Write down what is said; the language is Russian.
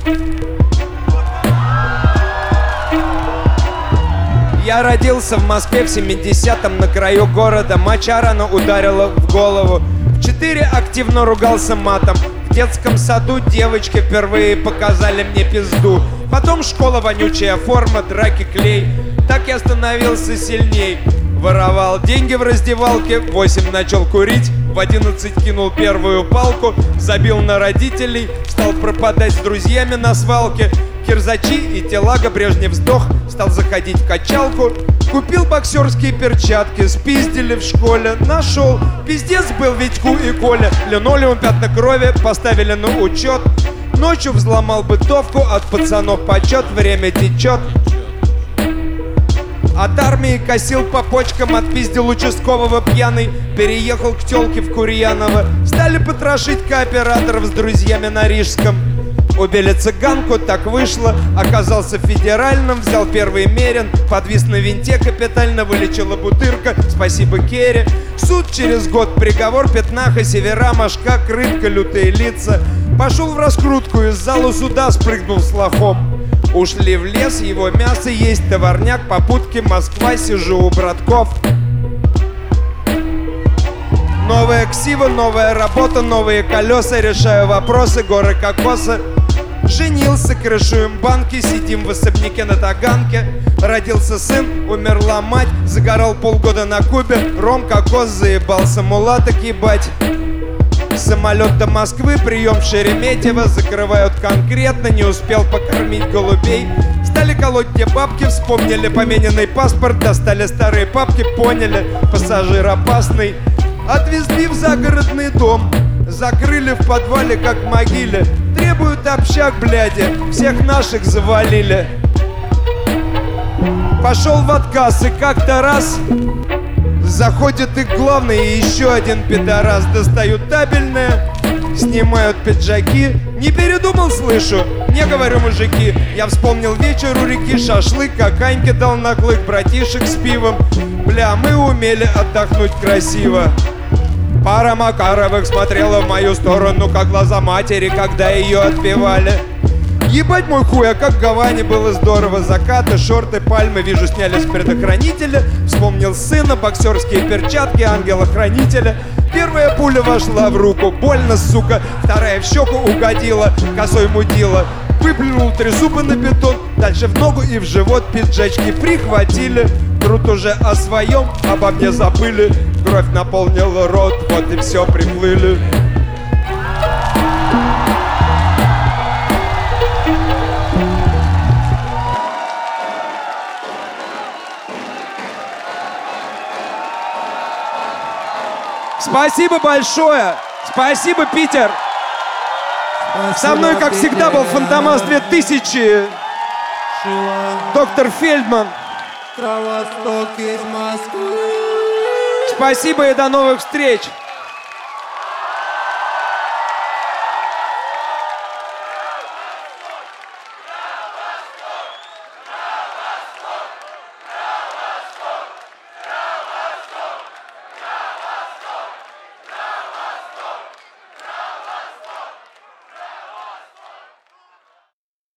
Я родился в Москве в 70-м на краю города. Моча рано ударила в голову. В 4 активно ругался матом. В детском саду девочки впервые показали мне пизду. Потом школа, вонючая форма, драки, клей. Так я становился сильней. Воровал деньги в раздевалке, в 8 начал курить, в 11 кинул первую палку, забил на родителей, стал пропадать с друзьями на свалке. Кирзачи и телага, Брежнев сдох, стал заходить в качалку. Купил боксерские перчатки, спиздили в школе, нашел. Пиздец был Витьку и Коля. Линолеум, пятна крови, поставили на учет. Ночью взломал бытовку, от пацанов почет, время течет. От армии косил по почкам, отпиздил участкового пьяный. Переехал к тёлке в Курьяново. Стали потрошить кооператоров с друзьями на Рижском. Убили цыганку, так вышло. Оказался федеральным, взял первый мерин. Подвис на винте, капитально вылечила бутырка. Спасибо Керри. Суд через год, приговор, пятнаха, севера, мошка, крытка, лютые лица. Пошел в раскрутку, из зала суда спрыгнул с лохом. Ушли в лес, его мясо есть, товарняк, попутки, Москва, сижу у братков. Новая ксива, новая работа, новые колеса, решаю вопросы, горы кокоса. Женился, крышуем банки, сидим в особняке на Таганке. Родился сын, умерла мать, загорал полгода на Кубе. Ром, кокос, заебался мулаток ебать. Самолет до Москвы, прием в Шереметьево. Закрывают конкретно, не успел покормить голубей. Стали колоть мне бабки, вспомнили помененный паспорт. Достали старые папки, поняли, пассажир опасный. Отвезли в загородный дом, закрыли в подвале, как в могиле. Требуют общак, бляди, всех наших завалили. Пошел в отказ, и как-то раз заходит и главный, и еще один пидорас. Достают табельное, снимают пиджаки. Не передумал, слышу, не говорю, мужики. Я вспомнил вечер у реки, шашлык, каканьки дал на клык, братишек с пивом. Бля, мы умели отдохнуть красиво. Пара Макаровых смотрела в мою сторону, как глаза матери, когда ее отпевали. Ебать мой хуй, а как в Гаване было здорово. Закаты, шорты, пальмы, вижу, сняли с предохранителя. Вспомнил сына, боксерские перчатки, ангела-хранителя. Первая пуля вошла в руку, больно, сука. Вторая в щеку угодила, косой мудила. Выплюнул 3 зуба на бетон, дальше в ногу и в живот пиджачки прихватили. Труд уже о своем, обо мне забыли. Кровь наполнила рот, вот и все, приплыли. Спасибо большое! Спасибо, Питер! Спасибо. Со мной, как всегда, был Фантомас 2000, доктор Фельдман. Кровосток из Москвы. Спасибо и до новых встреч!